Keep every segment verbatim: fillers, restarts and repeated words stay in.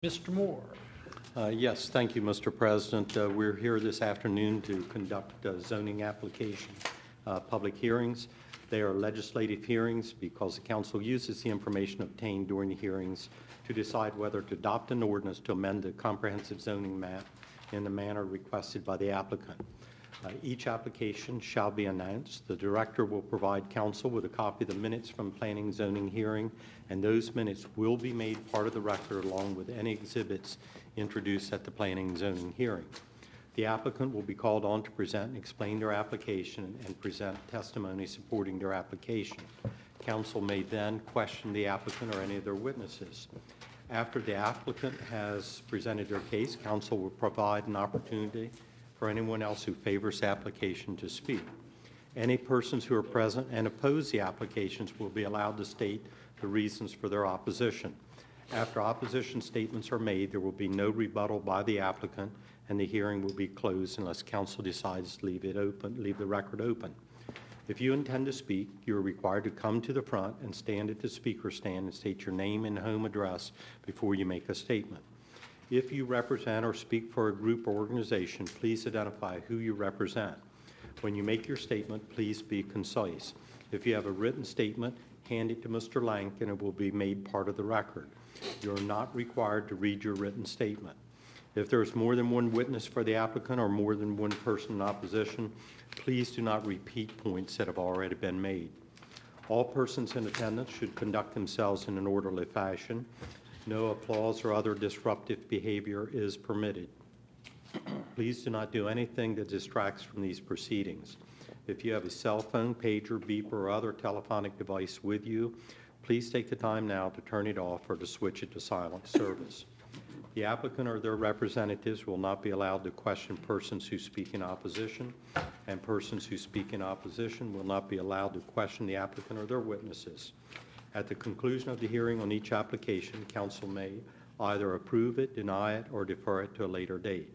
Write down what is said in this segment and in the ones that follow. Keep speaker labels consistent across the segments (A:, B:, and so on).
A: Mister Moore.
B: Uh, yes, thank you, Mister President. Uh, we're here this afternoon to conduct uh, zoning application uh, public hearings. They are legislative hearings because the Council uses the information obtained during the hearings to decide whether to adopt an ordinance to amend the comprehensive zoning map in the manner requested by the applicant. Uh, each application shall be announced. The Director will provide Council with a copy of the minutes from Planning and Zoning hearing, and those minutes will be made part of the record along with any exhibits introduced at the Planning and Zoning hearing. The applicant will be called on to present and explain their application and present testimony supporting their application. Council may then question the applicant or any of their witnesses. After the applicant has presented their case, Council will provide an opportunity for anyone else who favors the application to speak. Any persons who are present and oppose the applications will be allowed to state the reasons for their opposition. After opposition statements are made, there will be no rebuttal by the applicant, and the hearing will be closed unless Council decides to leave it open, leave the record open. If you intend to speak, you are required to come to the front and stand at the speaker stand and state your name and home address before you make a statement. If you represent or speak for a group or organization, please identify who you represent. When you make your statement, please be concise. If you have a written statement, hand it to Mister Lank and it will be made part of the record. You are not required to read your written statement. If there is more than one witness for the applicant or more than one person in opposition, please do not repeat points that have already been made. All persons in attendance should conduct themselves in an orderly fashion. No applause or other disruptive behavior is permitted. Please do not do anything that distracts from these proceedings. If you have a cell phone, pager, beeper, or other telephonic device with you, please take the time now to turn it off or to switch it to silent service. The applicant or their representatives will not be allowed to question persons who speak in opposition, and persons who speak in opposition will not be allowed to question the applicant or their witnesses. At the conclusion of the hearing on each application, Council may either approve it, deny it, or defer it to a later date.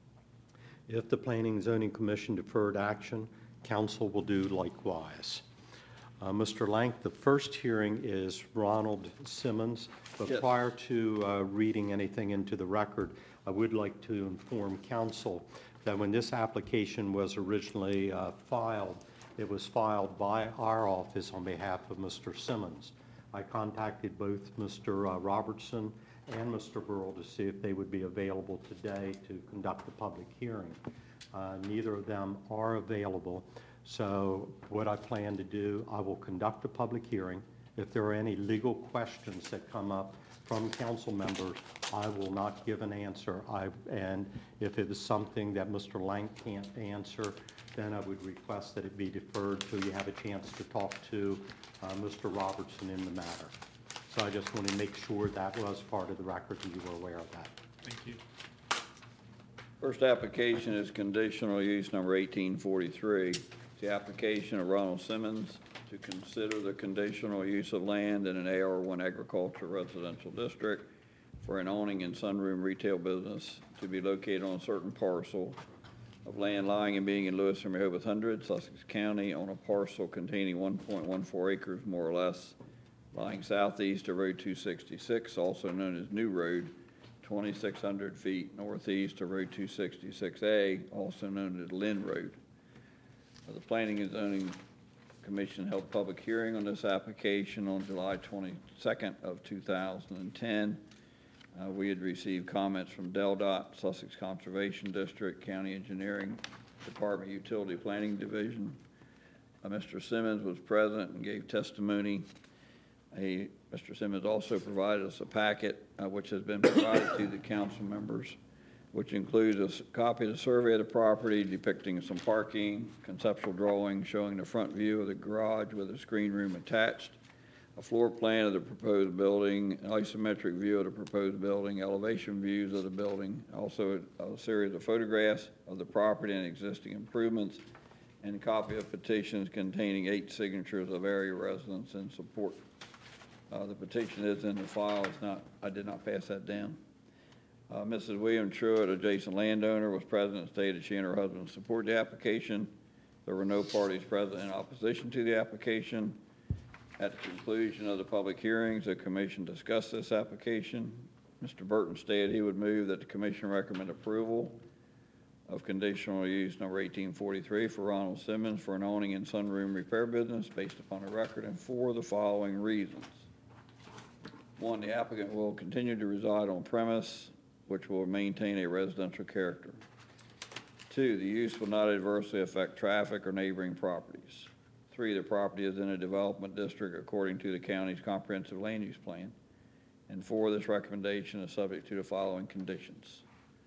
B: If the Planning and Zoning Commission deferred action, Council will do likewise. Uh, Mister Lank, the first hearing is Ronald Simmons, but yes. Prior to uh, reading anything into the record, I would like to inform Council that when this application was originally uh, filed, it was filed by our office on behalf of Mister Simmons. I contacted both Mister Uh, Robertson and Mister Burrell to see if they would be available today to conduct the public hearing. Uh, neither of them are available. So what I plan to do, I will conduct a public hearing. If there are any legal questions that come up from council members, I will not give an answer. I, and if it is something that Mister Lank can't answer, then I would request that it be deferred till you have a chance to talk to uh, Mister Robertson in the matter. So I just want to make sure that was part of the record and you were aware of that.
A: Thank you.
C: First application is conditional use number eighteen forty-three. The application of Ronald Simmons to consider the conditional use of land in an A R one agricultural residential district for an awning and sunroom retail business to be located on a certain parcel of land lying and being in Lewis and Rehoboth Hundred, Sussex County, on a parcel containing one point one four acres, more or less, lying southeast of Road two sixty-six, also known as New Road, twenty-six hundred feet northeast of Road two sixty-six A, also known as Lynn Road. The Planning and Zoning Commission held a public hearing on this application on July twenty-second of two thousand ten. Uh, we had received comments from DelDOT, Sussex Conservation District, County Engineering Department, Utility Planning Division. Uh, Mister Simmons was present and gave testimony. A, Mister Simmons also provided us a packet uh, which has been provided to the council members, which includes a copy of the survey of the property depicting some parking, conceptual drawing showing the front view of the garage with a screen room attached, a floor plan of the proposed building, an isometric view of the proposed building, elevation views of the building, also a, a series of photographs of the property and existing improvements, and a copy of petitions containing eight signatures of area residents in support. Uh, the petition is in the file. It's not, I did not pass that down. Uh, Missus William Truitt, adjacent landowner, was present and stated she and her husband support the application. There were no parties present in opposition to the application. At the conclusion of the public hearings, the commission discussed this application. Mister Burton stated he would move that the commission recommend approval of conditional use number eighteen forty-three for Ronald Simmons for an awning and sunroom repair business based upon a record and for the following reasons. One, the applicant will continue to reside on premise, which will maintain a residential character. Two, the use will not adversely affect traffic or neighboring properties. Three, the property is in a development district according to the county's comprehensive land use plan. And four, this recommendation is subject to the following conditions.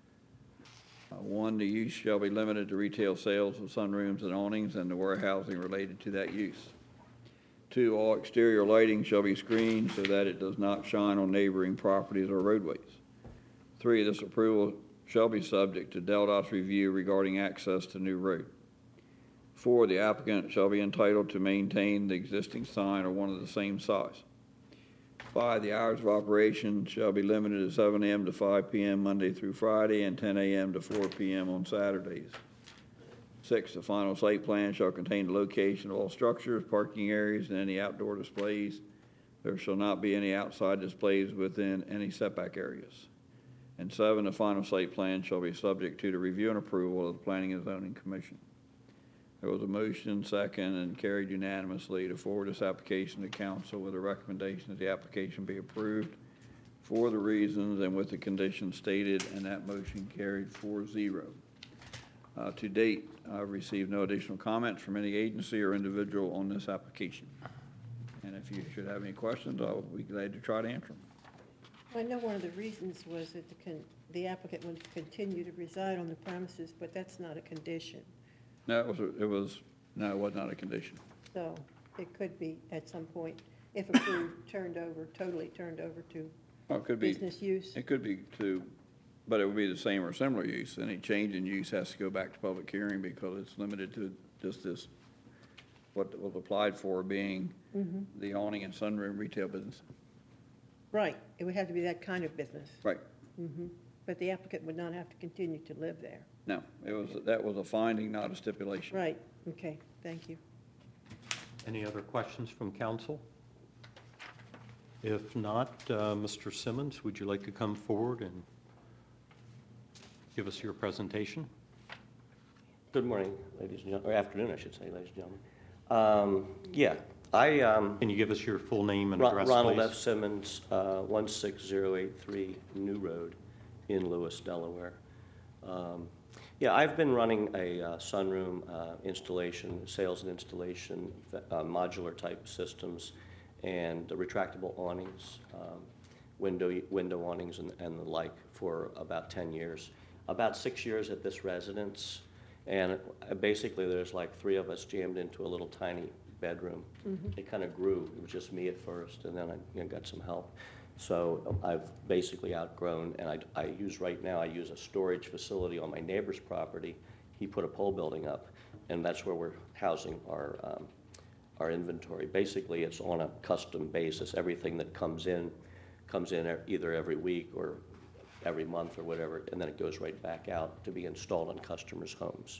C: Uh, one, the use shall be limited to retail sales of sunrooms and awnings and the warehousing related to that use. Two, all exterior lighting shall be screened so that it does not shine on neighboring properties or roadways. Three, this approval shall be subject to DelDOT's review regarding access to new road. Four, the applicant shall be entitled to maintain the existing sign or one of the same size. Five, the hours of operation shall be limited to seven a.m. to five p.m. Monday through Friday and ten a.m. to four p.m. on Saturdays. Six, the final site plan shall contain the location of all structures, parking areas, and any outdoor displays. There shall not be any outside displays within any setback areas. And seven, the final site plan shall be subject to the review and approval of the Planning and Zoning Commission. There was a motion, second, and carried unanimously to forward this application to council with a recommendation that the application be approved for the reasons and with the conditions stated, and that motion carried four zero. Uh, to date, I've received no additional comments from any agency or individual on this application. And if you should have any questions, I'll be glad to try to answer them.
A: I know one of the reasons was that the, con- the applicant would continue to reside on the premises, but that's not a condition.
C: No, it was, a, it was, no, it was not a condition.
A: So it could be at some point, if approved, turned over, totally turned over to
C: Well, it could be,
A: business use.
C: it could be to, but it would be the same or similar use. Any change in use has to go back to public hearing because it's limited to just this, what was applied for being
A: Mhm.
C: the awning and sunroom retail business.
A: Right, it would have to be that kind of business.
C: Right.
A: Mhm. But the applicant would not have to continue to live there.
C: No, it was, that was a finding, not a stipulation.
A: Right, okay, thank you.
B: Any other questions from council? If not, uh, Mister Simmons, would you like to come forward and give us your presentation?
D: Good morning, ladies and gentlemen, or afternoon, I should say, ladies and gentlemen. Um, yeah, I, um,
B: Can you give us your full name and
D: Ron-
B: address,
D: Ronald
B: please?
D: F. Simmons, uh, one six zero eight three New Road in Lewis, Delaware. Um, yeah, I've been running a uh, sunroom uh, installation, sales and installation, uh, modular type systems, and retractable awnings, um, window window awnings, and, and the like for about ten years. About six years at this residence, and basically there's like three of us jammed into a little tiny bedroom. Mm-hmm. It kind of grew. It was just me at first, and then I you know, got some help. So I've basically outgrown, and I, I use right now, I use a storage facility on my neighbor's property. He put a pole building up, and that's where we're housing our um, our inventory. Basically, it's on a custom basis. Everything that comes in comes in either every week or every month or whatever, and then it goes right back out to be installed in customers' homes.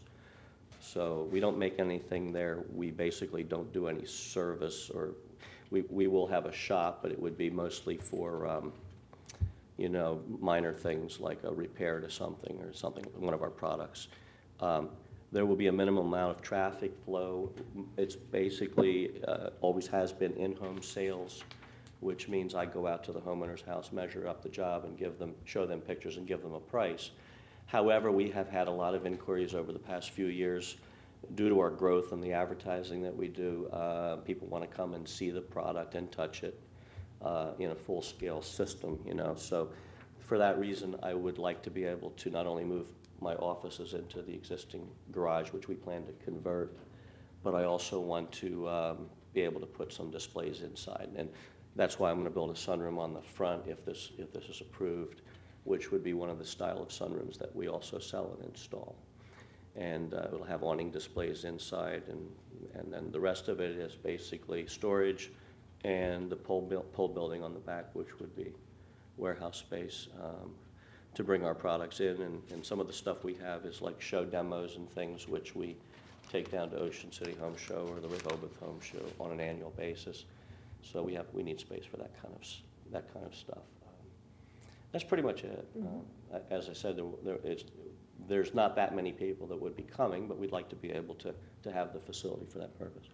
D: So we don't make anything there. We basically don't do any service, or we, we will have a shop, but it would be mostly for, um, you know, minor things like a repair to something or something, one of our products. Um, there will be a minimum amount of traffic flow. It's basically, uh, always has been in-home sales, which means I go out to the homeowner's house, measure up the job, and give them, show them pictures and give them a price. However, we have had a lot of inquiries over the past few years due to our growth and the advertising that we do. Uh, people want to come and see the product and touch it uh, in a full-scale system, you know. So for that reason, I would like to be able to not only move my offices into the existing garage, which we plan to convert, but I also want to um, be able to put some displays inside. And that's why I'm going to build a sunroom on the front if this if this is approved, which would be one of the style of sunrooms that we also sell and install. And uh, it'll have awning displays inside, and, and then the rest of it is basically storage and the pole, bu- pole building on the back, which would be warehouse space um, to bring our products in. And, and some of the stuff we have is like show demos and things which we take down to Ocean City Home Show or the Rehoboth Home Show on an annual basis. So we have we need space for that kind of that kind of stuff. That's pretty much it. Uh, As I said, there, there, it's, there's not that many people that would be coming, but we'd like to be able to, to have the facility for that purpose.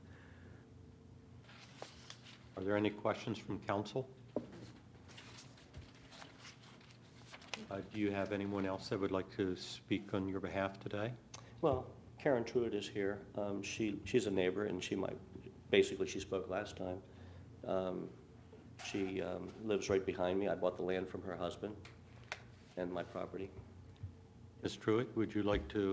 B: Are there any questions from council? Uh, Do you have anyone else that would like to speak on your behalf today?
D: Well, Karen Truitt is here. Um, she, she's a neighbor, and she might, basically, she spoke last time. Um, she um, lives right behind me. I bought the land from her husband and my property.
B: Miz Truitt, would you like to?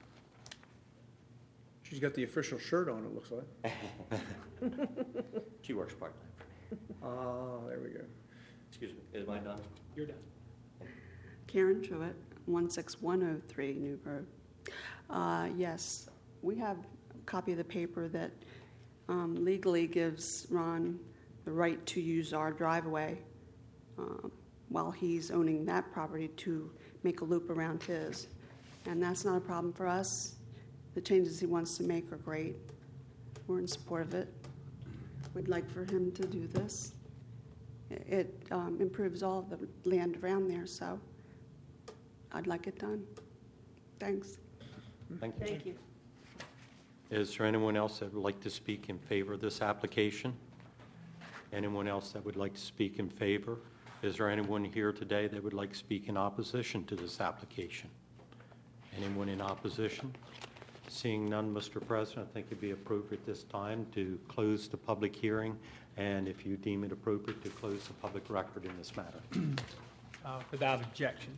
E: She's got the official shirt on, it looks like.
D: She works part-time for me.
E: Ah, there we go.
D: Excuse me, is mine done?
E: You're done.
F: Karen Truitt, one six one oh three New Road. Uh, Yes, we have a copy of the paper that um, legally gives Ron the right to use our driveway um, while he's owning that property to make a loop around his. And that's not a problem for us. The changes he wants to make are great. We're in support of it. We'd like for him to do this. It um, improves all the land around there, so I'd like it done. Thanks.
B: Thank you.
A: Thank you.
B: Is there anyone else that would like to speak in favor of this application? Anyone else that would like to speak in favor? Is there anyone here today that would like to speak in opposition to this application? Anyone in opposition? Seeing none, Mister President, I think it'd be appropriate this time to close the public hearing, and if you deem it appropriate, to close the public record in this matter.
G: Uh, Without objection.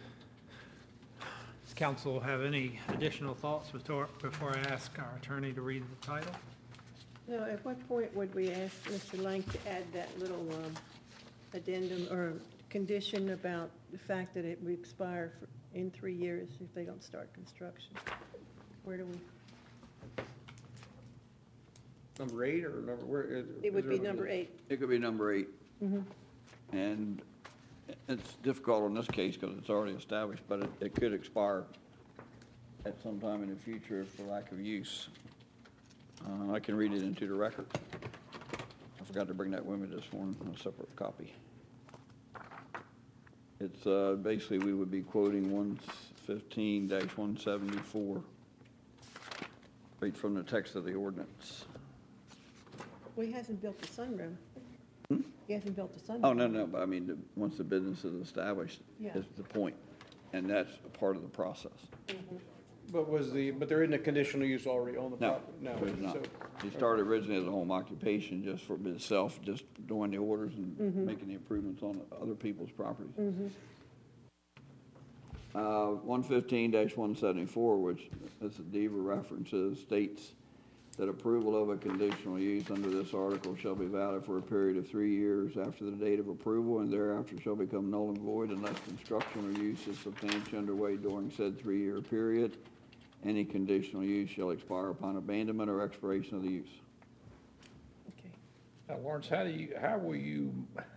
G: Does council have any additional thoughts before before I ask our attorney to read the title?
A: Now, at what point would we ask Mister Lang to add that little um, addendum or condition about the fact that it would expire for- in three years if they don't start construction? Where do we,
E: Number eight or number, where? is-
A: it would
E: is
A: be
E: there-
A: number eight.
C: It could be number eight.
A: Mhm.
C: And it's difficult in this case because it's already established, but it, it could expire at some time in the future for lack of use. Uh, I can read it into the record. I forgot to bring that with me this morning, a separate copy. It's, uh, basically, we would be quoting one fifteen one seventy-four, right from the text of the ordinance.
A: Well, he hasn't built the sunroom. He hasn't built the sunroom.
C: Oh, no, no, but I mean, the- once the business is established,
A: Yeah.
C: is the point, and that's a part of the process.
E: But was the, but there isn't a conditional use already on the
C: No,
E: property?
C: there's not.
E: So-
C: He started originally as a home occupation just for itself, just doing the orders and making the improvements on other people's properties. Uh, one fifteen one seventy-four, which, as the DEVA references, states that approval of a conditional use under this article shall be valid for a period of three years after the date of approval, and thereafter shall become null and void unless construction or use is substantially underway during said three-year period. Any conditional use shall expire upon abandonment or expiration of the use.
A: Okay.
H: Now, Lawrence, how do you, how will you,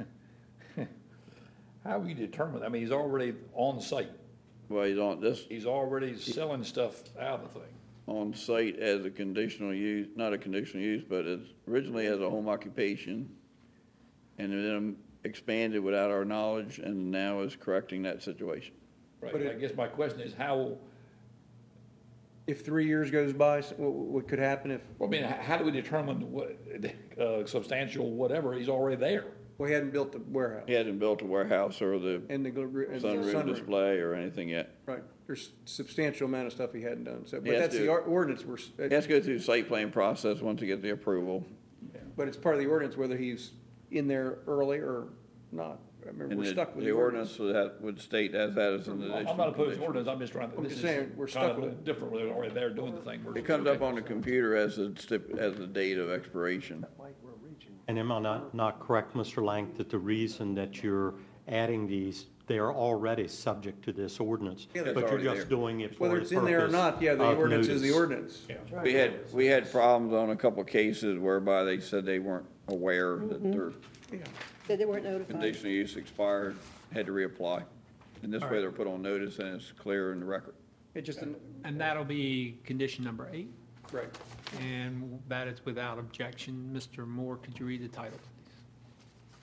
H: how will you determine, I mean, he's already on site.
C: Well, he's on this,
H: He's already selling stuff out of the thing.
C: on site as a conditional use, not a conditional use, but as originally as a home occupation, and then expanded without our knowledge, and now is correcting that situation.
H: Right,
E: But
H: I
E: it-
H: guess my question is how,
E: If three years goes by, s- what, what could happen if,
H: I mean, h- how do we determine what, uh, substantial whatever, he's already there?
E: well, he hadn't built the warehouse
C: He hasn't built a warehouse or the
E: and the, gl- and the
C: sunroom
E: sunroom?
C: display or anything yet.
E: Right, there's substantial amount of stuff he hadn't done, so,
C: He
E: but
C: has
E: that's
C: to-
E: the or- ordinance, we're, s-
C: He has to go through the site plan process once he gets the approval.
E: but it's part of the ordinance whether he's in there early or not. I remember,
C: And
E: we're
C: the,
E: stuck with
C: the ordinance would have, would state as that as an additional
H: I'm not opposed to
C: condition.
H: ordinance, I'm just trying,
E: I'm
H: this
E: just
H: is
E: saying, we're
H: kind
E: stuck
H: of
E: with it.
H: different, where they're already there doing the thing.
C: It comes up on the computer as a stip, as the date of expiration.
B: And am I not, not correct, Mister Lang, that the reason that you're adding these, they are already subject to this ordinance?
E: Yeah,
C: they're
B: But you're
C: already
B: just
C: there.
B: doing it for
E: Whether
B: the
E: it's in there or
B: purpose
E: not, yeah, the
B: of
E: ordinance is the
B: notice.
E: ordinance.
H: Yeah.
C: We had, we had problems on a couple of cases whereby they said they weren't aware that their
E: Yeah.
A: That they weren't notified.
C: conditional use expired, had to reapply. And this
G: All
C: way
G: right.
C: they're put on notice and it's clear in the record.
E: It just, an-
G: And that'll be condition number eight,
E: right.
G: and that is without objection. Mister Moore, could you read the title, please?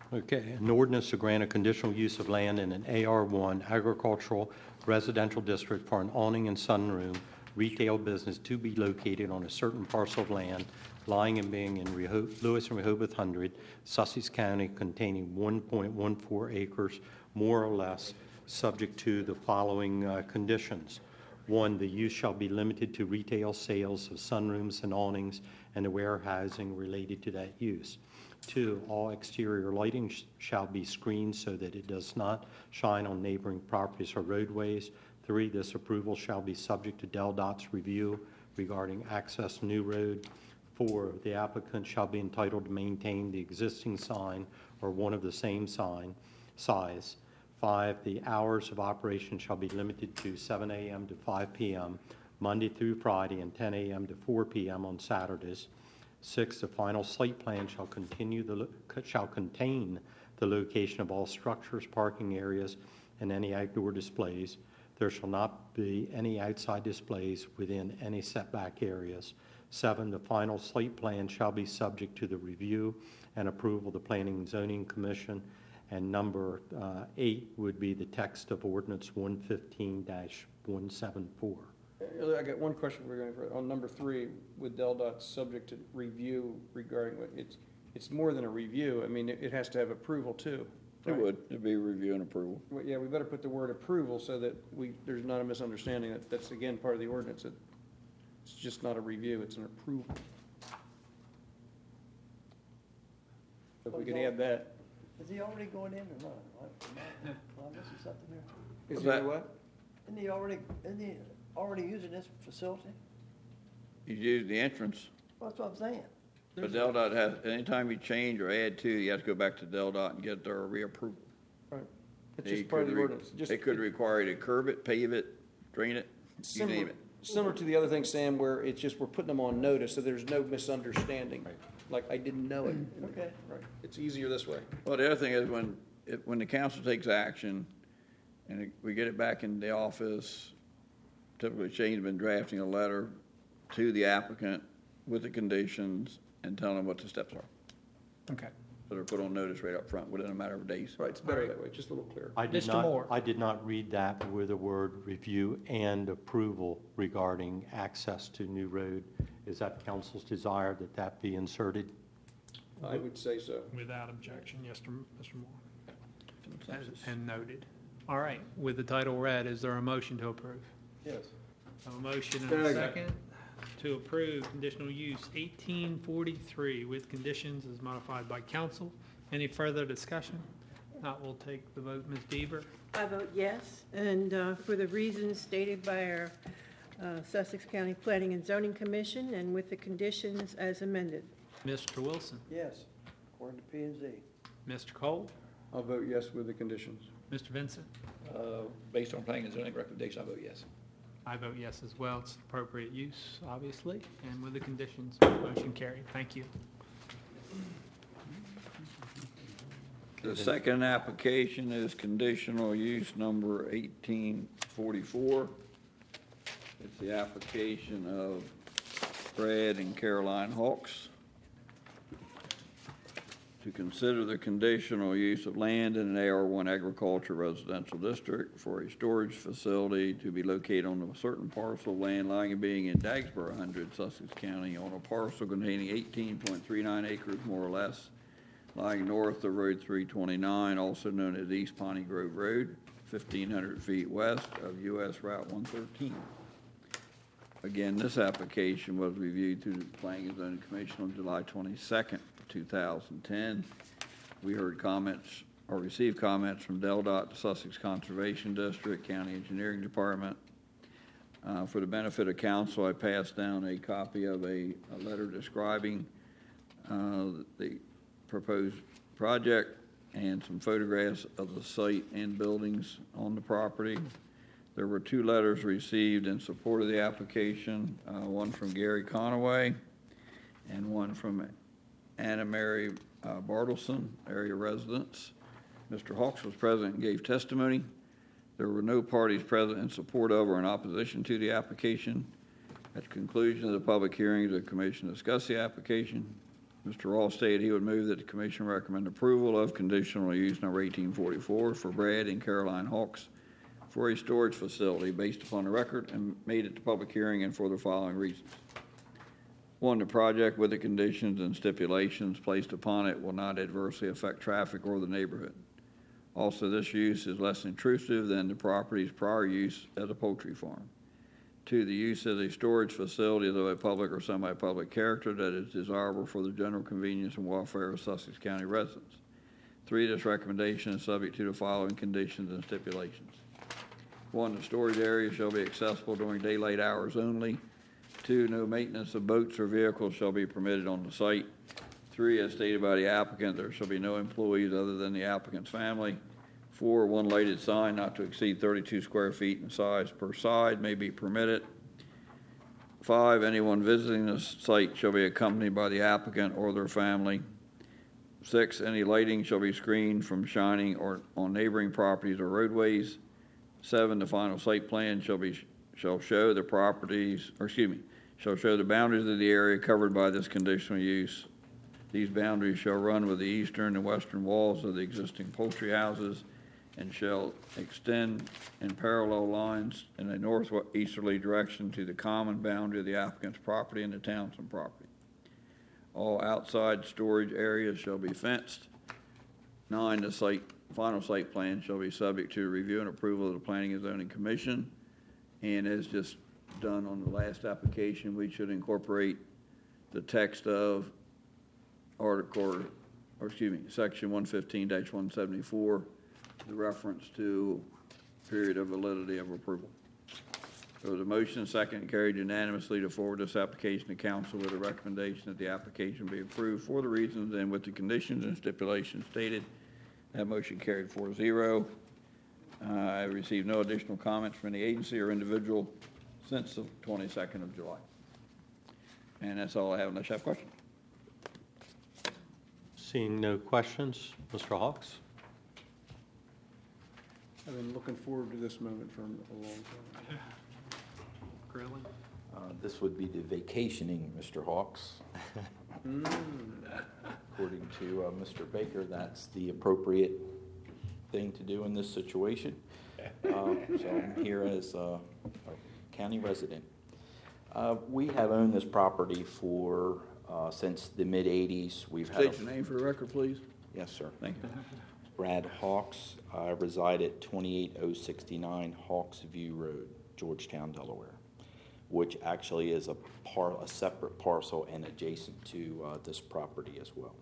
B: Okay, an ordinance to grant a conditional use of land in an A R one agricultural residential district for an awning and sunroom retail business to be located on a certain parcel of land lying and being in Reho- Lewis and Rehoboth Hundred, Sussex County, containing one point one four acres, more or less, subject to the following uh, conditions. One, the use shall be limited to retail sales of sunrooms and awnings and the warehousing related to that use. Two, all exterior lighting sh- shall be screened so that it does not shine on neighboring properties or roadways. Three, this approval shall be subject to Del Dot's review regarding access to New Road. Four, the applicant shall be entitled to maintain the existing sign or one of the same sign size. Five, the hours of operation shall be limited to seven a.m. to five p.m. Monday through Friday and ten a.m. to four p.m. on Saturdays. Six, the final site plan shall continue the lo- shall contain the location of all structures, parking areas, and any outdoor displays. There shall not be any outside displays within any setback areas. Seven, the final site plan shall be subject to the review and approval of the Planning and Zoning Commission. And number uh, eight would be the text of ordinance one fifteen dash one seventy-four.
E: Uh, I got one question we're going for, on number three, with Del Dot subject to review regarding, what it's, it's more than a review. I mean, it, it has to have approval too.
C: It
E: right?
C: would, it'd be review and approval.
E: Well, yeah, we better put the word approval so that we, there's not a misunderstanding that that's again part of the ordinance. It- It's just not a review, it's an approval. If we could add that.
I: Is he already going in or not? Am I- am I missing something here?
E: Is
C: What's
E: there
C: that?
E: what?
I: Isn't he already, isn't he already using this facility?
C: You use the entrance,
I: Well, that's what I'm saying.
C: but Del Dot has, anytime you change or add to, you have to go back to Del Dot and get their reapproval.
E: Right. It's
C: They
E: just part of
C: could
E: the
C: re-
E: ordinance. Just-
C: They could require you to curb it, pave it, drain it, you
E: Similar-
C: name it.
E: Similar to the other thing, Sam, where it's just, we're putting them on notice, so there's no misunderstanding. Like, I didn't know it.
I: Okay.
E: Right. It's easier this way.
C: Well, the other thing is when, it- when the council takes action and it- we get it back in the office, typically Shane's been drafting a letter to the applicant with the conditions and telling them what the steps are.
G: Okay.
C: So they're put on notice right up front within a matter of days.
E: Right, it's better that way, just a little clearer.
B: I did
G: Mister
B: not,
G: Moore.
B: I did not read that with the word review and approval regarding access to New Road. Is that council's desire that that be inserted?
E: I would say so.
G: Without objection, yes, Mister Moore. And- And noted. All right, with the title read, is there a motion to approve?
I: Yes.
G: A motion and a
E: Second.
G: second to approve conditional use eighteen forty-three with conditions as modified by council. Any further discussion? Not, we'll take the vote. Miz Bieber?
A: I vote yes, and uh, for the reasons stated by our uh, Sussex County Planning and Zoning Commission, and with the conditions as amended.
G: Mister Wilson?
I: Yes, according to P and Z.
G: Mister Cole?
E: I'll vote yes with the conditions.
G: Mister Vincent?
H: Uh, Based on planning and zoning recommendation, I vote yes.
G: I vote yes as well. It's appropriate use, obviously, and with the conditions, motion carried. Thank you.
C: The second application is conditional use number eighteen forty-four. It's the application of Brad and Caroline Hawks to consider the conditional use of land in an A R one agriculture residential district for a storage facility to be located on a certain parcel of land lying and being in Dagsboro Hundred, Sussex County, on a parcel containing eighteen point three nine acres, more or less, lying north of Road three twenty-nine, also known as East Pawnee Grove Road, fifteen hundred feet west of U S Route one thirteen. Again, this application was reviewed through the Planning and Zoning Commission on July twenty-second, two thousand ten. We heard comments, or received comments from Del Dot, the Sussex Conservation District, County Engineering Department. Uh, For the benefit of council, I passed down a copy of a, a letter describing uh, the proposed project and some photographs of the site and buildings on the property. There were two letters received in support of the application, uh, one from Gary Conaway and one from Anna Mary uh, Bartleson, area residents. Mister Hawks was present and gave testimony. There were no parties present in support of or in opposition to the application. At the conclusion of the public hearing, the commission discussed the application. Mister Ross stated he would move that the commission recommend approval of conditional use number eighteen forty-four for Brad and Caroline Hawks for a storage facility based upon the record and made it to public hearing and for the following reasons. One, the project with the conditions and stipulations placed upon it will not adversely affect traffic or the neighborhood. Also, this use is less intrusive than the property's prior use as a poultry farm. Two, the use as a storage facility is of a public or semi-public character that is desirable for the general convenience and welfare of Sussex County residents. Three, this recommendation is subject to the following conditions and stipulations. One, the storage area shall be accessible during daylight hours only. Two, no maintenance of boats or vehicles shall be permitted on the site. Three, as stated by the applicant, there shall be no employees other than the applicant's family. Four, one lighted sign not to exceed thirty-two square feet in size per side may be permitted. Five, anyone visiting the site shall be accompanied by the applicant or their family. Six, any lighting shall be screened from shining or on neighboring properties or roadways. Seven, the final site plan shall be shall show the properties, or excuse me, shall show the boundaries of the area covered by this conditional use. These boundaries shall run with the eastern and western walls of the existing poultry houses and shall extend in parallel lines in a northeasterly direction to the common boundary of the applicant's property and the Townsend property. All outside storage areas shall be fenced. Nine, the site, final site plan shall be subject to review and approval of the Planning and Zoning Commission. And as just done on the last application, we should incorporate the text of article, or excuse me, section one fifteen dash one seventy-four, the reference to period of validity of approval. There was a motion, second, carried unanimously to forward this application to council with a recommendation that the application be approved for the reasons and with the conditions and stipulations stated. That motion carried four zero. Uh, I received no additional comments from any agency or individual since the twenty-second of July. And that's all I have unless you have questions.
B: Seeing no questions, Mister Hawks?
E: I've been looking forward to this moment for a long time.
G: Grilling.
J: Uh, This would be the vacationing, Mister Hawks. According to uh, Mister Baker, that's the appropriate thing to do in this situation. Uh, So I'm here as a a county resident. Uh, We have owned this property for, uh, since the mid-eighties. We've had.
C: State
J: a-
C: your name for the record, please.
J: Yes, sir.
C: Thank you.
J: Brad Hawks. I reside at twenty-eight oh sixty-nine Hawks View Road, Georgetown, Delaware, which actually is a par, a separate parcel and adjacent to uh, this property as well.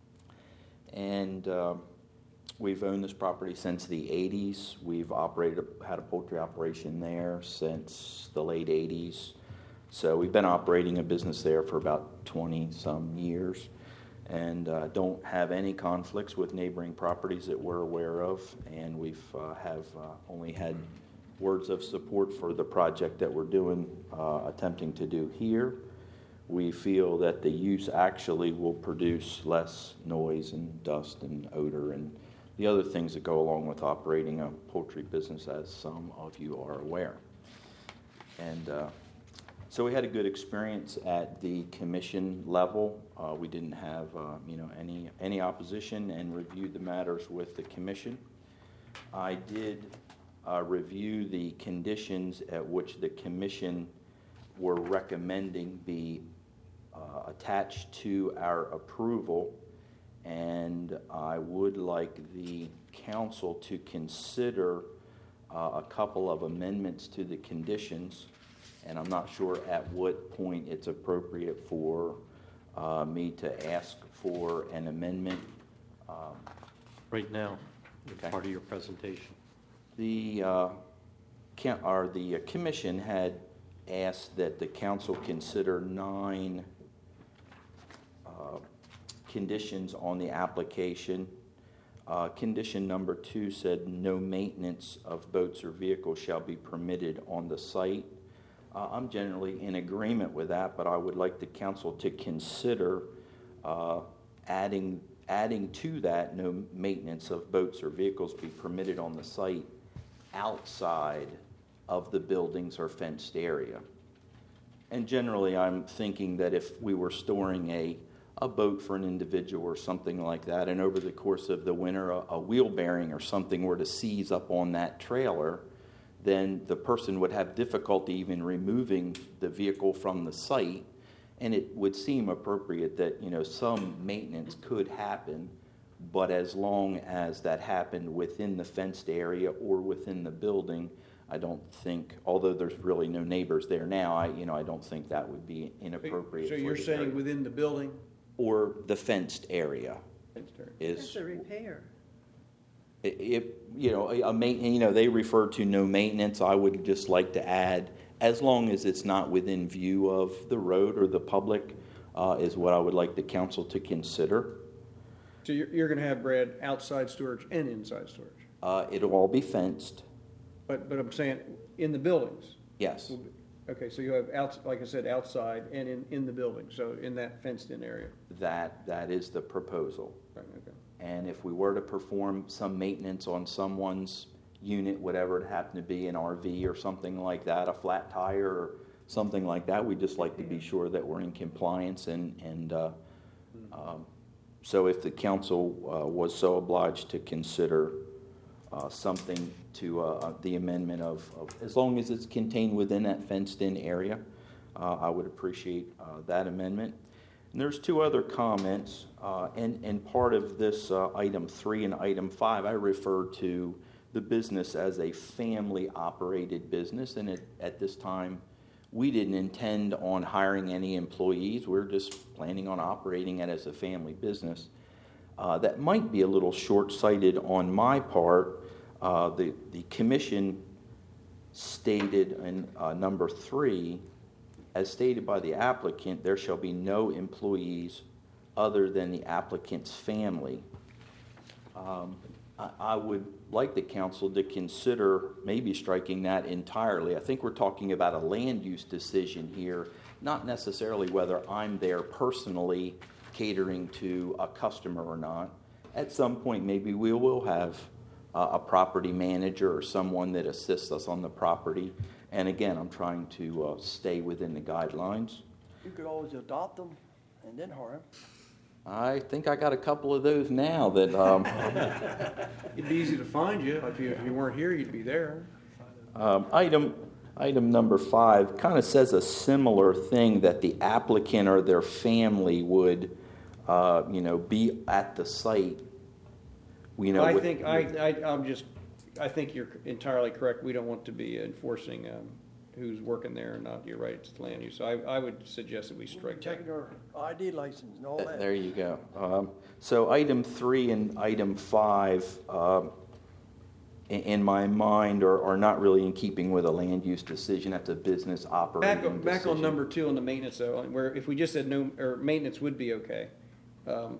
J: And uh, we've owned this property since the eighties. We've operated, had a poultry operation there since the late eighties. So we've been operating a business there for about twenty-some years, and uh, don't have any conflicts with neighboring properties that we're aware of, and we've uh, have uh, only had words of support for the project that we're doing, uh, attempting to do here. We feel that the use actually will produce less noise and dust and odor and the other things that go along with operating a poultry business, as some of you are aware. And uh, so we had a good experience at the commission level. Uh, we didn't have, uh, you know, any any opposition, and reviewed the matters with the commission. I did uh, review the conditions at which the commission were recommending be uh, attached to our approval, and I would like the council to consider uh, a couple of amendments to the conditions. And I'm not sure at what point it's appropriate for uh, me to ask for an amendment. Um,
B: Right now, it's
J: Okay.
B: part of your presentation.
J: The, uh, can- or the commission had asked that the council consider nine uh, conditions on the application. Uh, Condition number two said no maintenance of boats or vehicles shall be permitted on the site. Uh, I'm generally in agreement with that, but I would like the council to consider uh, adding adding to that, no maintenance of boats or vehicles be permitted on the site outside of the buildings or fenced area. And generally, I'm thinking that if we were storing a a boat for an individual or something like that, and over the course of the winter, a, a wheel bearing or something were to seize up on that trailer, then the person would have difficulty even removing the vehicle from the site, and it would seem appropriate that, you know, some maintenance could happen, but as long as that happened within the fenced area or within the building, I don't think, although there's really no neighbors there now, I, you know, I don't think that would be inappropriate.
E: So
J: for
E: you're
J: the
E: saying
J: area.
E: within the building?
J: Or the fenced area
E: Fenced area.
A: It's
J: is,
A: a repair.
J: if, you know, a, a ma- you know, they refer to no maintenance, I would just like to add, as long as it's not within view of the road or the public, uh, is what I would like the council to consider.
E: So you're, you're gonna have, Brad, outside storage and inside storage?
J: Uh, it'll all be fenced,
E: But, but I'm saying, in the buildings?
J: yes.
E: Okay, so you have outs, like I said, outside and in, in the building, so in that fenced-in area?
J: That, that is the proposal.
E: Right, okay.
J: And if we were to perform some maintenance on someone's unit, whatever it happened to be, an R V or something like that, a flat tire or something like that, we'd just like to be sure that we're in compliance. And, and uh, um, so if the council uh, was so obliged to consider uh, something to uh, the amendment of, of, as long as it's contained within that fenced-in area, uh, I would appreciate uh, that amendment. And there's two other comments, uh, and, and part of this uh, item three and item five, I refer to the business as a family-operated business, and it, at this time, we didn't intend on hiring any employees. We're just planning on operating it as a family business. Uh, that might be a little short-sighted on my part. Uh, the, the commission stated in uh, number three, as stated by the applicant, there shall be no employees other than the applicant's family. Um, I, I would like the council to consider maybe striking that entirely. I think we're talking about a land use decision here, not necessarily whether I'm there personally catering to a customer or not. At some point, maybe we will have uh, a property manager or someone that assists us on the property. And again, I'm trying to uh, stay within the guidelines.
I: You could always adopt them and then hire them.
J: I think I got a couple of those now that, um,
E: It'd be easy to find you. If you, if you weren't here, you'd be there.
J: um, item, item number five kind of says a similar thing, that the applicant or their family would, uh, you know, be at the site. You know,
E: I
J: with-
E: think, I, I, I'm just, I think you're entirely correct. We don't want to be enforcing, um, who's working there or not. You're right, it's land use. So I, I would suggest that we strike that.
I: Checking their I D license and all
J: Th-
I: that.
J: There you go. Um, So item three and item five, um, in, in my mind, are, are not really in keeping with a land use decision. That's a business operating
E: Back,
J: decision.
E: on- back on number two on the maintenance though, where if we just said no, or maintenance would be okay. Um,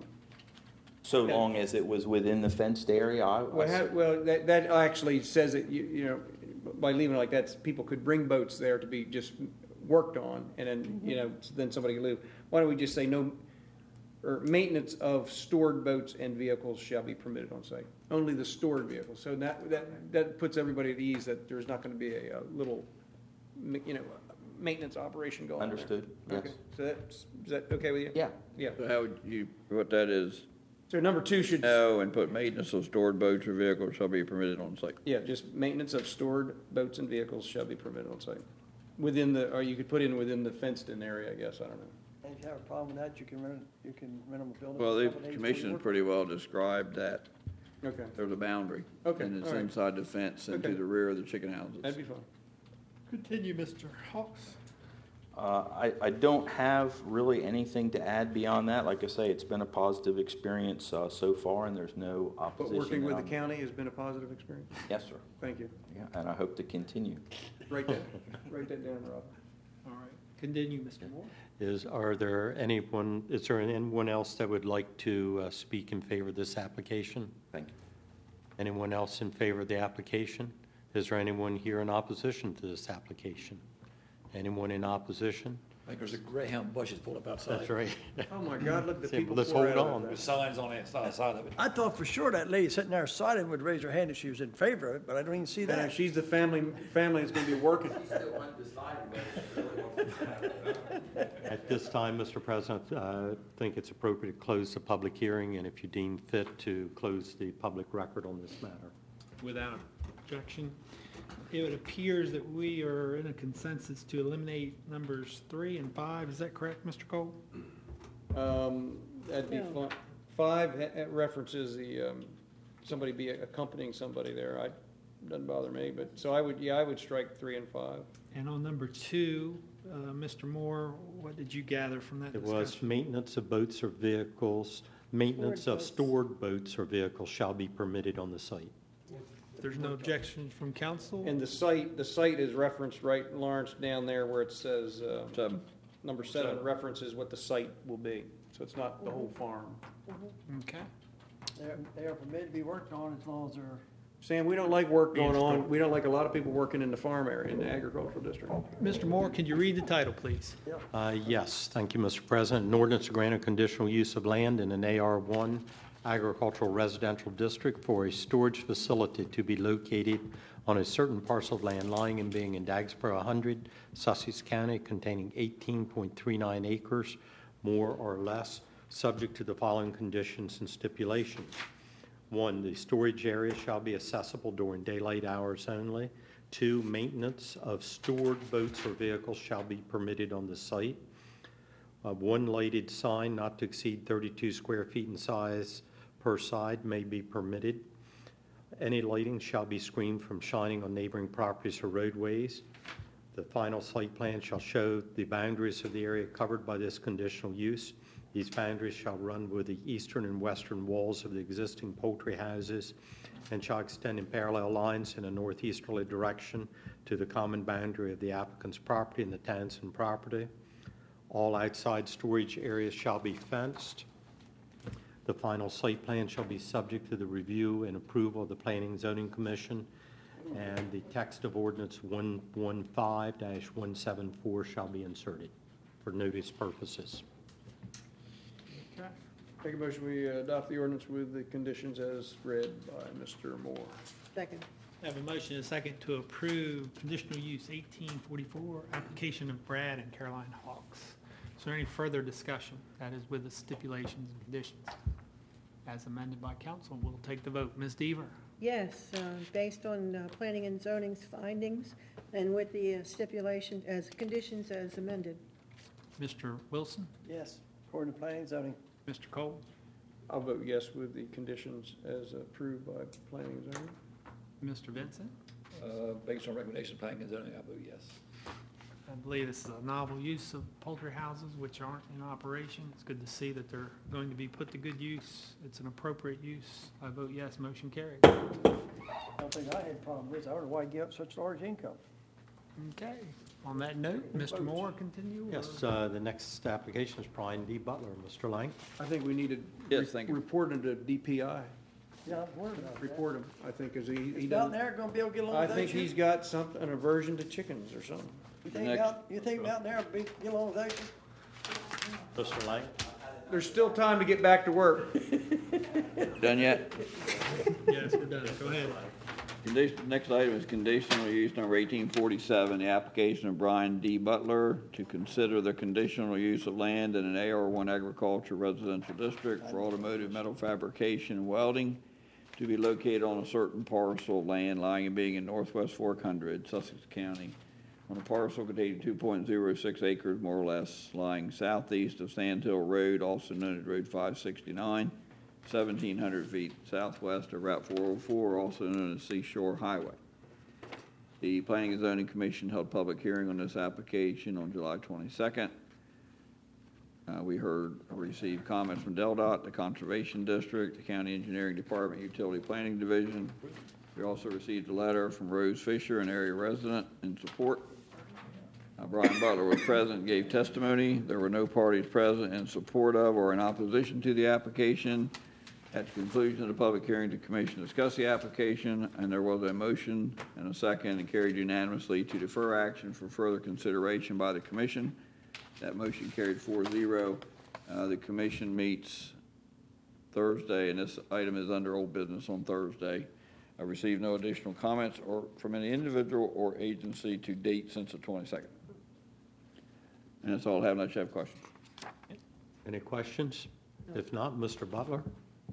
J: So long as it was within the fenced area, I, I
E: Well, ha-
J: said-
E: well, that, that actually says that, you, you know, by leaving it like that, people could bring boats there to be just worked on, and then, you know, then somebody could leave. Why don't we just say no, or maintenance of stored boats and vehicles shall be permitted on site? Only the stored vehicles. So that, that, that puts everybody at ease that there's not gonna be a, a little, ma- you know, maintenance operation going on there.
J: Understood, yes.
E: Okay, so that's, is that okay with you?
J: Yeah.
E: Yeah.
C: So how would you, what that is,
E: So number two should.
C: no, and put maintenance of stored boats or vehicles shall be permitted on site.
E: Yeah, just maintenance of stored boats and vehicles shall be permitted on site. Within the, or you could put in within the fenced-in area, I guess, I don't know.
I: And if you have a problem with that, you can rent, you can rent them a building.
C: Well,
I: for a
C: the
I: couple days
C: commission
I: before you
C: pretty well described that
E: Okay,
C: there's a boundary.
E: Okay,
C: And it's
E: all right.
C: inside the fence and to
E: Okay.
C: the rear of the chicken
E: that'd
C: houses.
E: be fine.
G: Continue, Mister Hawks.
J: Uh, I, I don't have really anything to add beyond that. Like I say, it's been a positive experience uh, so far, and there's no
E: But
J: opposition.
E: working with the
J: Um,
E: county has been a positive experience?
J: Yes, sir.
E: Thank you.
J: Yeah, and I hope to continue.
E: Write that, write that down, Rob.
G: All right, continue, Mister Moore.
B: Is, are there anyone, is there anyone else that would like to uh, speak in favor of this application?
J: Thank you.
B: Anyone else in favor of the application? Is there anyone here in opposition to this application? Anyone in opposition?
H: I think there's a Greyhound bushes pulled up outside.
B: That's right.
E: Oh, my God, look at the
B: See,
E: people
B: let's
E: pour
B: hold
E: out of
B: on.
E: that.
H: There's signs on the side side of it.
I: I thought for sure that lady sitting there silent would raise her hand if she was in favor of it, but I don't even see
E: Yeah,
I: that.
E: she's the family, family that's gonna be working.
B: At this time, Mister President, uh, I think it's appropriate to close the public hearing, and if you deem fit, to close the public record on this matter.
G: Without objection. It appears that we are in a consensus to eliminate numbers three and five. Is that correct, Mister Cole?
E: Um, that'd be
A: No.
E: fi- five ha- ha- references the, um, somebody be accompanying somebody there. I, doesn't bother me, but, so I would, yeah, I would strike three and five.
G: And on number two, uh, Mister Moore, what did you gather from that
B: It was
G: discussion?
B: maintenance of boats or vehicles, maintenance
A: Stored
B: of
A: boats.
B: stored boats or vehicles shall be permitted on the site.
G: There's no objections from council?
E: And the site, the site is referenced right, Lawrence, down there where it says, uh,
C: Seven.
E: number seven
H: Seven.
E: references what the site will be. So it's not the whole farm.
G: Okay.
I: They're, they are permitted to be worked on as long as they're,
E: Sam, we don't like work going
B: Yes,
E: on. We don't like a lot of people working in the farm area, in the agricultural district.
G: Mister Moore, could you read the title, please?
B: Uh, Yes, thank you, Mister President. An ordinance to grant a conditional use of land in an A R one agricultural residential district for a storage facility to be located on a certain parcel of land lying and being in Dagsboro one hundred, Sussex County, containing eighteen point three nine acres, more or less, subject to the following conditions and stipulations. One, the storage area shall be accessible during daylight hours only. Two, maintenance of stored boats or vehicles shall be permitted on the site. Uh, One lighted sign not to exceed thirty-two square feet in size per side may be permitted. Any lighting shall be screened from shining on neighboring properties or roadways. The final site plan shall show the boundaries of the area covered by this conditional use. These boundaries shall run with the eastern and western walls of the existing poultry houses and shall extend in parallel lines in a northeasterly direction to the common boundary of the applicant's property and the Townsend property. All outside storage areas shall be fenced. The final site plan shall be subject to the review and approval of the Planning and Zoning Commission, and the text of ordinance one fifteen dash one seventy-four shall be inserted for notice purposes.
G: Okay.
E: Make a motion, we adopt the ordinance with the conditions as read by Mister Moore.
A: Second.
G: I have a motion and a second to approve conditional use eighteen forty-four, application of Brad and Caroline Hawks. Is there any further discussion? That is with the stipulations and conditions. As amended by council, we'll take the vote. Miz Deaver?
A: Yes, uh, based on uh, planning and zoning's findings and with the uh, stipulation as conditions as amended.
G: Mister Wilson?
I: yes, according to planning and zoning.
G: Mister Cole?
E: I'll vote yes with the conditions as approved by planning and zoning.
G: Mister Vincent?
H: Uh, based on recommendation of planning and zoning, I vote yes.
G: I believe this is a novel use of poultry houses which aren't in operation. It's good to see that they're going to be put to good use. It's an appropriate use. I vote yes, motion carried.
I: I don't think I had a problem with it. I don't know why you give up such large income.
G: Okay. On that note, Mister Moore, continue? or-
B: Yes, uh, the next application is Brian D. Butler. Mister Lang?
E: I think we need to
C: Yes,
E: re-
C: thank you.
E: report him to D P I.
I: Yeah, I'm worried about that.
E: Report him, I think, because he, he
I: It's down
E: doesn't.
I: there, gonna be able to get along
E: I
I: with that
E: think
I: shit?
E: he's got some, an aversion to chickens or something.
I: You think
C: Next.
I: out, you think out there, be, get along with that shit?
B: Mister Lang?
E: There's still time to get back to work.
C: Done yet?
G: Yes, we're done. Go ahead.
C: Condition, next item is conditional use number eighteen forty-seven, the application of Brian D. Butler to consider the conditional use of land in an A R one agriculture residential district for automotive metal fabrication and welding to be located on a certain parcel of land lying and being in northwest Fork Hundred, Sussex County, on a parcel containing two point zero six acres, more or less, lying southeast of Sand Hill Road, also known as Road five sixty-nine, seventeen hundred feet southwest of Route four oh four, also known as Seashore Highway. The Planning and Zoning Commission held public hearing on this application on July twenty-second. Uh, we heard, received comments from DelDOT, the Conservation District, the County Engineering Department, Utility Planning Division. We also received a letter from Rose Fisher, an area resident, in support. Uh, Brian Butler was present, gave testimony. There were no parties present in support of or in opposition to the application. At the conclusion of the public hearing, the commission discussed the application, and there was a motion and a second, and carried unanimously to defer action for further consideration by the commission. That motion carried four zero. Uh, The commission meets Thursday, and this item is under old business on Thursday. I received no additional comments or from any individual or agency to date since the twenty-second. And that's all I have, unless you have questions.
B: Any questions? If not, Mister Butler?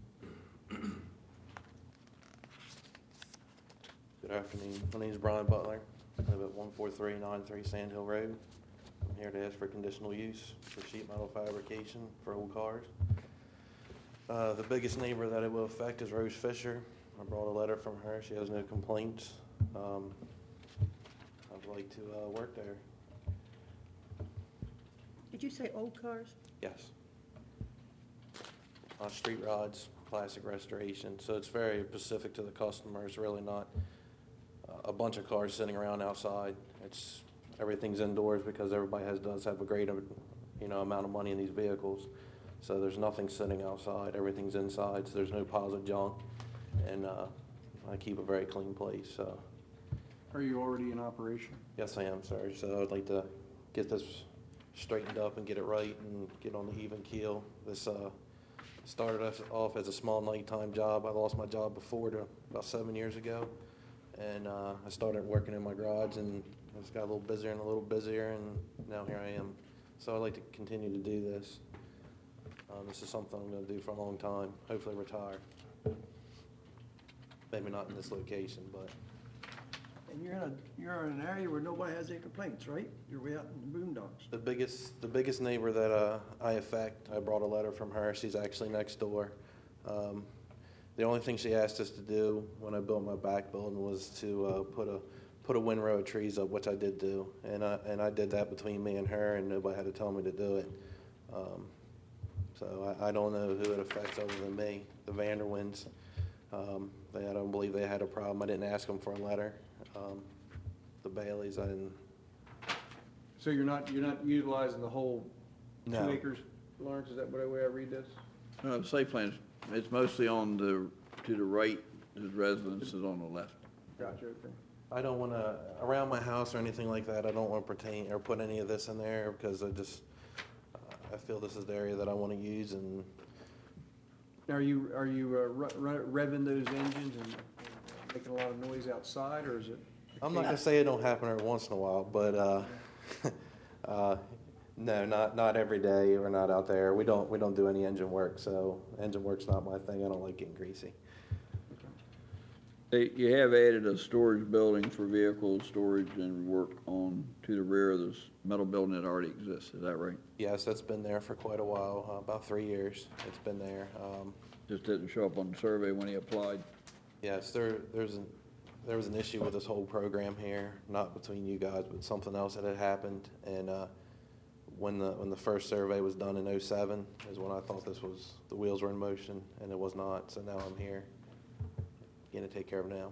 K: Good afternoon. My name is Brian Butler. I live at one four three nine three Sand Hill Road. I'm here to ask for conditional use for sheet metal fabrication for old cars. Uh, the biggest neighbor that it will affect is Rose Fisher. I brought a letter from her. She has no complaints. Um, I'd like to uh, work there.
A: Did you say old cars?
K: Yes. Uh, street rods, classic restoration. So it's very specific to the customer. It's really not uh, a bunch of cars sitting around outside. It's everything's indoors because everybody has does have a great you know amount of money in these vehicles. So there's nothing sitting outside. Everything's inside. So there's no piles of junk, and uh, I keep a very clean place. So.
E: Are you already in operation?
K: Yes, I am, sir. So I'd like to get this straightened up and get it right and get on the even keel. This uh, started us off as a small nighttime job. I lost my job before to about seven years ago, and uh, I started working in my garage, and I just got a little busier and a little busier, and now here I am. So I'd like to continue to do this. Um, this is something I'm going to do for a long time, hopefully retire. Maybe not in this location, but...
I: And you're in a, you're in an area where nobody has any complaints, right? You're way out in the boondocks.
K: The biggest, the biggest neighbor that uh, I affect, I brought a letter from her. She's actually next door. Um, the only thing she asked us to do when I built my back building was to uh, put a put a windrow of trees up, which I did do, and I and I did that between me and her, and nobody had to tell me to do it. Um, so I, I don't know who it affects other than me. The Vanderwinds, um, they I don't believe they had a problem. I didn't ask them for a letter. Um, the Baileys, I didn't.
E: So you're not, you're not utilizing the whole two
K: No.
E: acres, Lawrence, is that the way I read this?
C: Uh, site plans, it's mostly on the, to the right, the residence is on the left.
E: Gotcha, okay.
K: I don't want to, around my house or anything like that, I don't want to pertain or put any of this in there because I just, uh, I feel this is the area that I want to use, and
E: Are you, are you uh, re- re- revving those engines and and making a lot of noise outside, or is it?
K: I'm not going to say it don't happen every once in a while, but uh, uh, no, not not every day. We're not out there. We don't we don't do any engine work, so engine work's not my thing. I don't like getting greasy.
C: They- You have added a storage building for vehicle storage and work on to the rear of this metal building that already exists, is that right?
K: Yes, that's been there for quite a while, uh, about three years. It's been there. Um,
C: Just didn't show up on the survey when he applied.
K: Yes, there, there's an, there was an issue with this whole program here, not between you guys, but something else that had happened. And uh, when the when the first survey was done in oh seven is when I thought this was, the wheels were in motion, and it was not. So now I'm here, getting to take care of it now.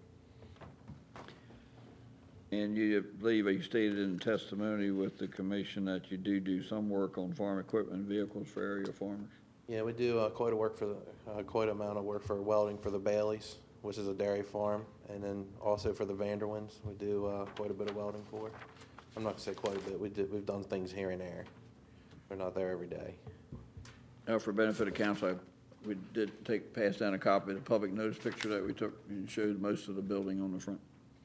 C: And you believe, you stated in testimony with the commission that you do do some work on farm equipment and vehicles for area farmers?
K: Yeah, we do uh, quite a work for the, uh, quite amount of work for welding for the Baileys, which is a dairy farm, and then also for the Vanderwinds, we do uh, quite a bit of welding for. I'm not gonna say quite a bit. We did, we've done things here and there. We're not there every day.
C: Now, for benefit of council, I- we did take, pass down a copy of the public notice picture that we took and showed most of the building on the front.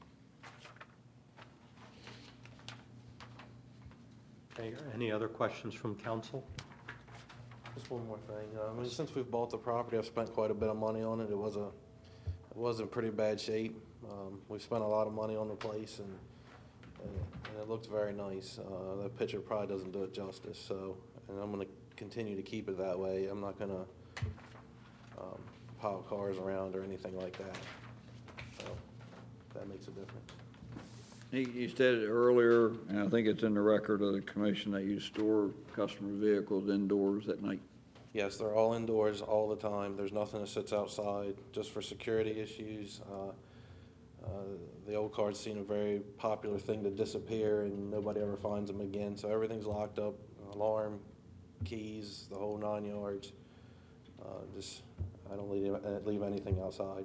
B: Okay, any other questions from council?
K: Just one more thing. Uh, I mean, since we've bought the property, I've spent quite a bit of money on it. It was a, it was in pretty bad shape. Um, we've spent a lot of money on the place, and and, and it looks very nice. Uh, the picture probably doesn't do it justice. So, and I'm going to continue to keep it that way. I'm not going to um, pile cars around or anything like that. So that makes a difference.
C: You you stated earlier, and I think it's in the record of the commission, that you store customer vehicles indoors at night.
K: Yes, they're all indoors all the time. There's nothing that sits outside, just for security issues. Uh, uh, the old cars seem a very popular thing to disappear, and nobody ever finds them again. So everything's locked up, alarm, keys, the whole nine yards. Uh, just, I don't leave, leave anything outside.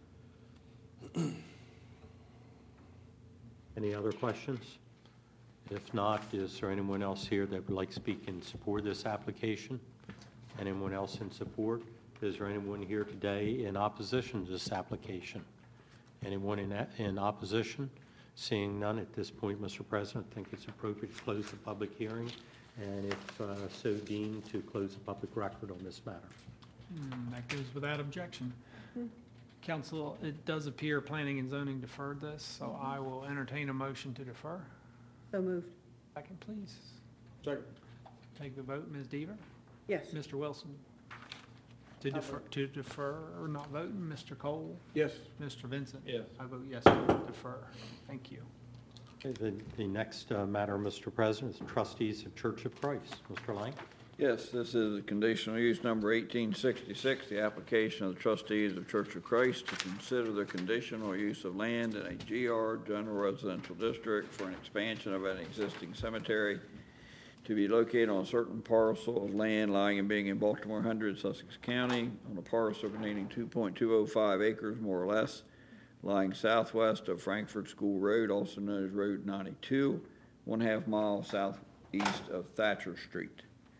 B: Any other questions? If not, is there anyone else here that would like to speak in support of this application? Anyone else in support? Is there anyone here today in opposition to this application? Anyone in, a- in opposition? Seeing none at this point, Mister President, I think it's appropriate to close the public hearing, and if uh, so deemed, to close the public record on this matter.
G: Hmm, That goes without objection. Council, it does appear planning and zoning deferred this, so I will entertain a motion to defer.
A: So moved.
G: Second, please.
E: Second.
G: Take the vote, Miz Deaver.
A: Yes.
G: Mister Wilson. To defer, to defer or not voting, Mister Cole,
E: Yes.
G: Mister Vincent.
H: Yes.
G: I vote yes to defer. Thank you.
B: Okay, The, the next uh, matter, Mister President, is trustees of Church of Christ. Mister Lang?
C: Yes, this is conditional use number eighteen sixty-six, the application of the trustees of Church of Christ to consider the conditional use of land in a G R, general residential district, for an expansion of an existing cemetery to be located on a certain parcel of land lying and being in Baltimore Hundred, Sussex County, on a parcel containing two point two oh five acres, more or less, lying southwest of Frankfurt School Road, also known as Road ninety-two, one half mile southeast of Thatcher Street.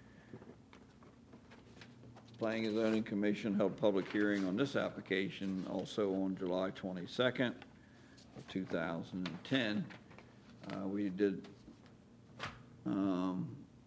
C: Planning and Zoning Commission held public hearing on this application also on July twenty-second of two thousand ten. Uh, we did, um,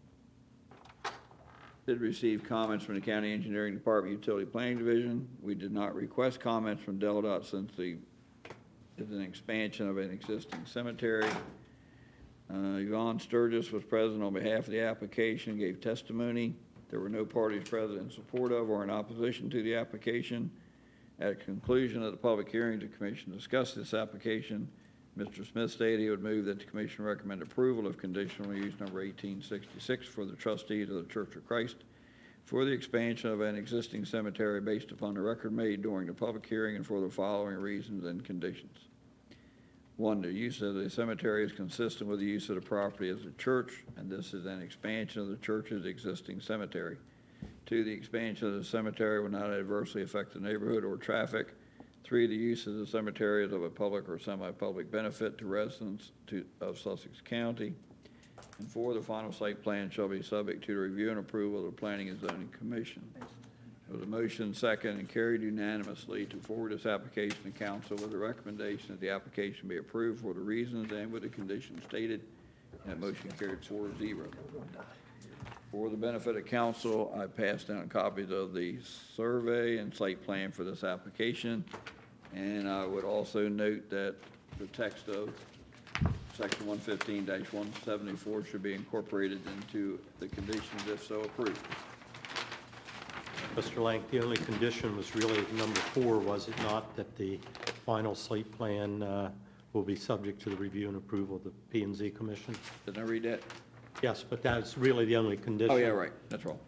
C: did receive comments from the County Engineering Department Utility Planning Division. We did not request comments from DelDOT since the, it's an expansion of an existing cemetery. Uh, Yvonne Sturgis was present on behalf of the application, gave testimony. There were no parties present in support of or in opposition to the application. At the conclusion of the public hearing, the commission discussed this application. Mister Smith stated he would move that the commission recommend approval of conditional use number eighteen sixty-six for the trustees of the Church of Christ for the expansion of an existing cemetery based upon the record made during the public hearing and for the following reasons and conditions. One, the use of the cemetery is consistent with the use of the property as a church, and this is an expansion of the church's existing cemetery. Two, the expansion of the cemetery will not adversely affect the neighborhood or traffic. Three, the use of the cemetery is of a public or semi-public benefit to residents to, of Sussex County. And four, the final site plan shall be subject to the review and approval of the Planning and Zoning Commission. There was a motion second and carried unanimously to forward this application to council with the recommendation that the application be approved for the reasons and with the conditions stated. And that motion carried four zero. For the benefit of council, I passed down copies of the survey and site plan for this application. And I would also note that the text of section one fifteen dash one seventy-four should be incorporated into the conditions if so approved.
B: Mister Lang, the only condition was really number four, was it not, that the final site plan uh, will be subject to the review and approval of the P and Z Commission?
C: Did I read that?
B: Yes, but that's really the only condition.
C: Oh, yeah, right, that's wrong.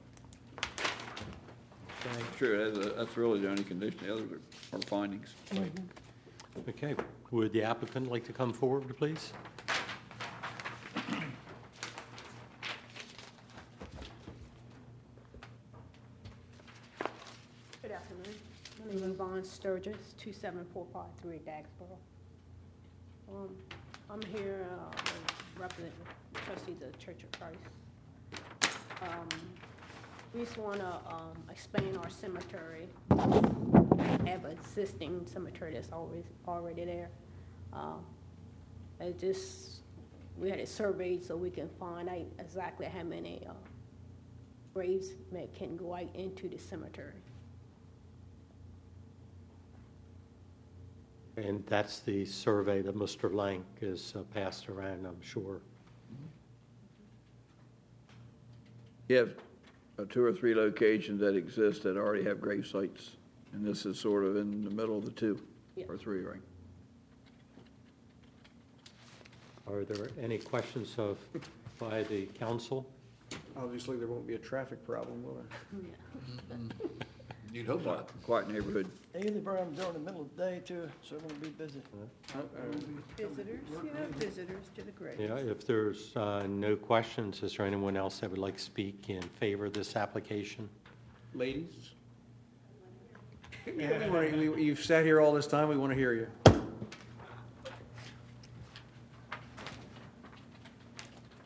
C: Sure, that's, that's really the only condition, the others are are findings.
B: Okay, would the applicant like to come forward, please?
L: Good afternoon. My name is Yvonne Sturgis, two seven four five three Dagsboro. Um, I'm here uh, representing the trustees of the Church of Christ. Um, we just want to um, expand our cemetery. We have an existing cemetery that's always already there. Uh, it just we had it surveyed so we can find out exactly how many uh, graves that can go out into the cemetery.
B: And that's the survey that Mister Lang has uh, passed around, I'm sure.
C: You have uh, two or three locations that exist that already have grave sites, and this is sort of in the middle of the two,
L: Yes.
C: or three, right?
B: Are there any questions of, by the council?
E: Obviously, there won't be a traffic problem, will there?
L: Yeah.
H: You'd hope not.
C: Quiet neighborhood.
I: They usually burn them during the middle of the day too, so it won't be busy.
A: Visitors, you know, visitors to the grave.
B: Yeah, if there's uh, no questions, is there anyone else that would like to speak in favor of this application?
E: Ladies? Yeah, we- we- You've sat here all this time, we want to hear you.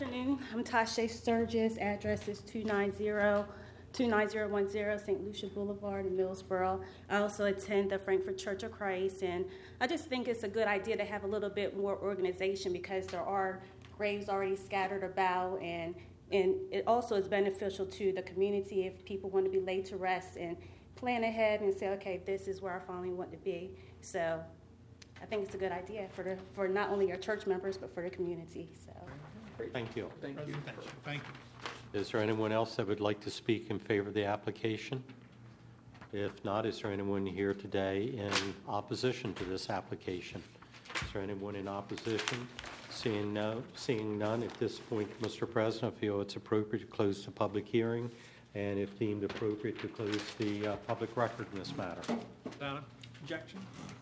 M: afternoon. I'm Tasha Sturgis. Address is two nine zero, two nine zero one zero Saint Lucia Boulevard in Millsboro. I also attend the Frankfurt Church of Christ, and I just think it's a good idea to have a little bit more organization because there are graves already scattered about, and, and it also is beneficial to the community if people want to be laid to rest and plan ahead and say, okay, this is where I finally want to be. So I think it's a good idea for the, for not only our church members, but for the community. So.
B: Thank you.
E: Thank you.
G: Presentation. Thank you.
B: Is there anyone else that would like to speak in favor of the application? If not, is there anyone here today in opposition to this application? Is there anyone in opposition? Seeing no, seeing none, at this point, Mister President, I feel it's appropriate to close the public hearing, and if deemed appropriate, to close the uh, public record in this matter.
G: Without objection,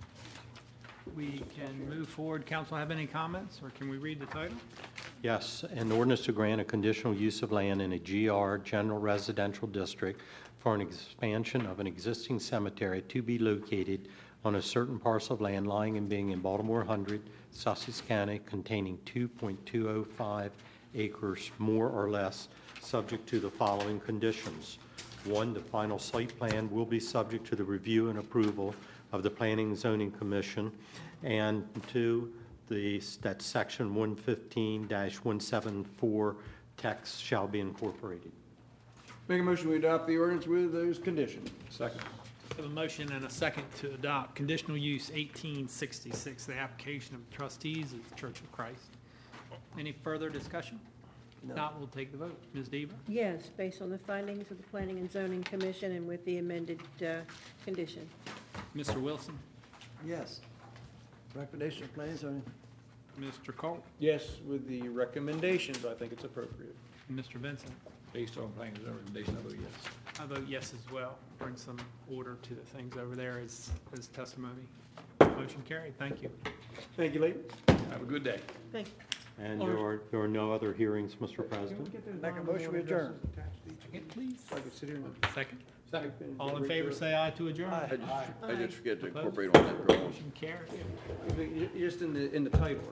G: we can move forward. Council have any comments, or can we read the title?
B: Yes, an ordinance to grant a conditional use of land in a G R General Residential District for an expansion of an existing cemetery to be located on a certain parcel of land lying and being in Baltimore one hundred, Sussex County, containing two point two oh five acres more or less, subject to the following conditions. One, the final site plan will be subject to the review and approval of the Planning and Zoning Commission. And two, the, that section one fifteen dash one seventy-four text shall be incorporated.
E: Make a motion we adopt the ordinance with those conditions.
H: Second.
G: We have a motion and a second to adopt conditional use eighteen sixty-six, the application of trustees of the Church of Christ. Any further discussion?
I: No.
G: If not, we'll take the vote. Miz Diva?
A: Yes, based on the findings of the Planning and Zoning Commission and with the amended uh, condition.
G: Mister Wilson?
I: Yes. Recommendation of plans on
G: Mister Colt?
E: Yes, with the recommendations, I think it's appropriate.
G: Mister Vincent?
H: Based on plans and recommendation, I vote yes.
G: I vote yes as well. Bring some order to the things over there as, as testimony. Motion carried. Thank you.
E: Thank you, ladies.
H: Have a good day.
A: Thank you.
B: And there are, there are no other hearings, Mister President?
I: Make a motion, we adjourn.
G: Second, please.
E: If I could sit here and
G: Second.
H: Second.
G: All in favor, say aye to adjourn.
C: I just, I just forget to incorporate on that drawing.
G: Motion carried.
E: Just in the, in the title.